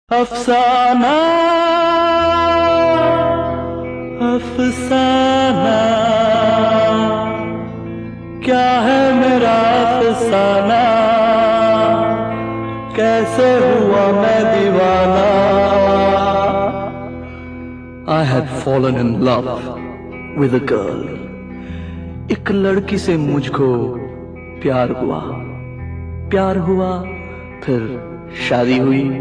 अफसाना अफसाना क्या है मेरा अफसाना, कैसे हुआ मैं दीवाना। I had fallen in love with a girl. एक लड़की से मुझको प्यार हुआ, फिर शादी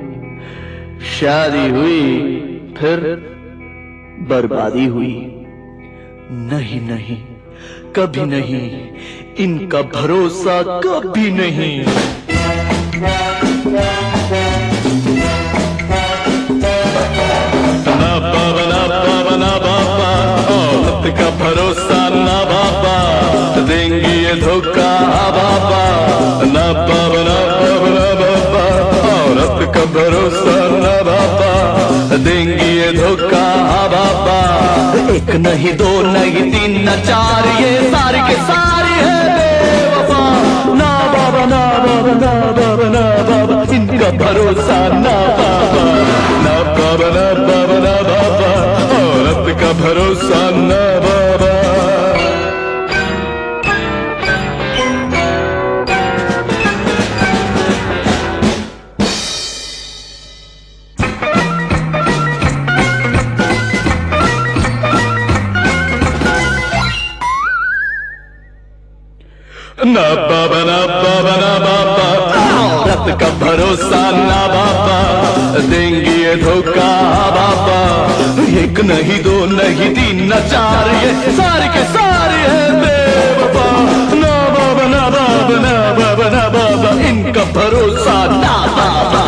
हुई, फिर बर्बादी हुई। नहीं, कभी नहीं, इनका भरोसा कभी नहीं। ना बाबा, औरत का भरोसा ना बाबा, देंगी ये धोखा बाबा। ना बाबा, औरत का भरोसा ना बाबा, देंगी ये धोखा बाबा। एक नहीं दो नहीं तीन न चार, ये सारी के सारी है बेवफा। ना बाबा, ना बाबा, ना बाबा, ना बाबा, इनका भरोसा ना बाबा। ना बाबा, ना बाबा, ना बाबा, औरत का भरोसा ना बाबा। ना बाबा, ना बाबा, ना बाबा, औरत का भरोसा ना बाबा, देंगी ये धोखा बाबा। एक नहीं दो नहीं तीन न चार, ये सारे के सारे है बेवफा। ना बाबा, ना बाबा, ना बाबा, ना बाबा, इनका भरोसा ना बाबा।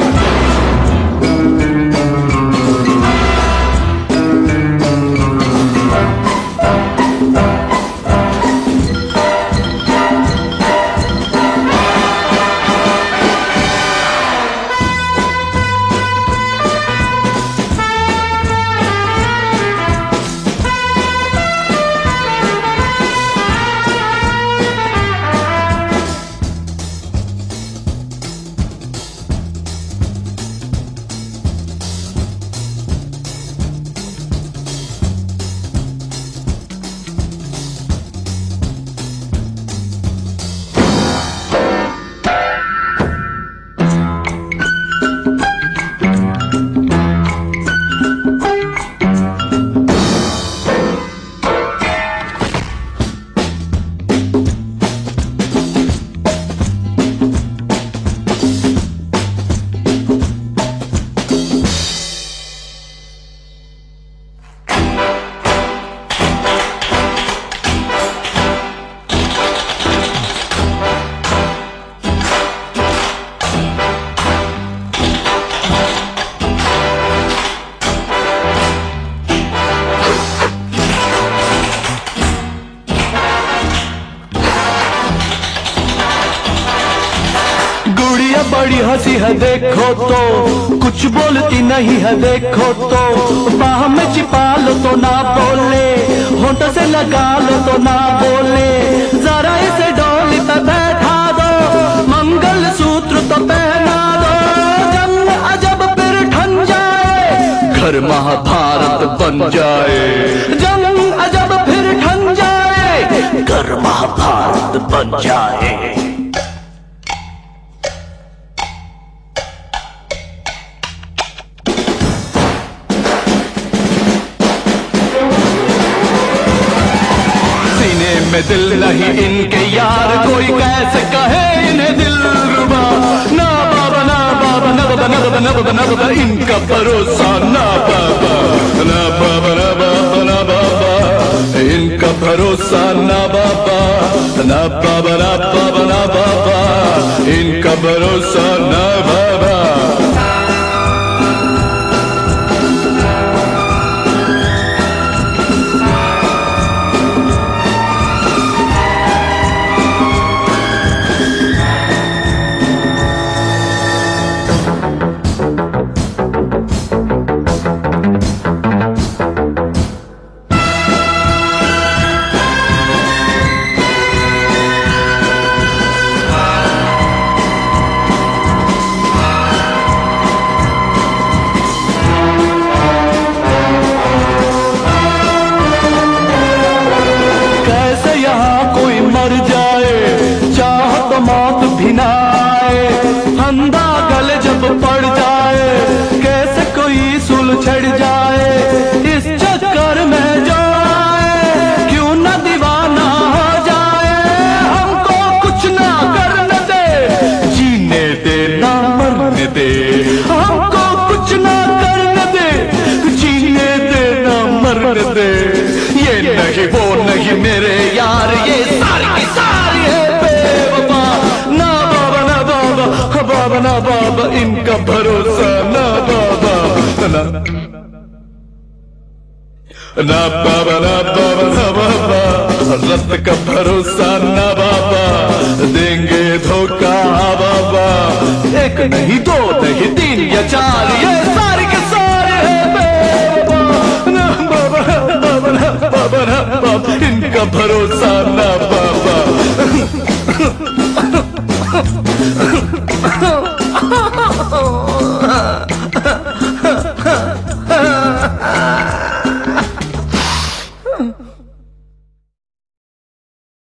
बड़ी हंसी है देखो तो, कुछ बोलती नहीं है देखो तो। बाह में छिपा लो तो ना बोले, होंठ से लगा लो तो ना बोले। जरा इसे डोली पे बैठा दो, मंगल सूत्र तो पहना दो। जंग अजब फिर ठन जाए, घर महाभारत बन जाए। जंग अजब फिर ठन जाए, घर महाभारत बन जाए। में दिल नहीं इनके यार, कोई कैसे कहे इन्हें दिलरुबा। ना बाबा, ना बाबा, ना बाबा, ना बाबा, ना बाबा, ना बाबा, इनका भरोसा ना बाबा। ना बाबा, ना बाबा, ना बाबा, इनका भरोसा ना बाबा। ना बाबा, ना बाबा, ना बाबा, इनका भरोसा ना बाबा। पड़ जाए, कैसे कोई सुलझड़ जाए, इस चक्कर में जो आए क्यों ना दीवाना हो जाए। हमको कुछ ना करने दे, जीने दे ना मरने दे, हमको कुछ ना करने दे, जीने दे ना मरने दे। ये नहीं वो नहीं मेरे यार, ये सारी की सारी है बेवफा। ना बाबा ना बाबा, बाबा ना बाबा, इनका भरोसा ना बाबा, ना ना बाबा ना बाबा ना बाबा, रत का भरोसा ना बाबा, देंगे धोखा बाबा। एक नहीं दो नहीं तीन या चार, ये सारी के सारे है बेवफा। ना बाबा ना बाबा ना बाबा ना बाबा, इनका भरोसा ना बाबा।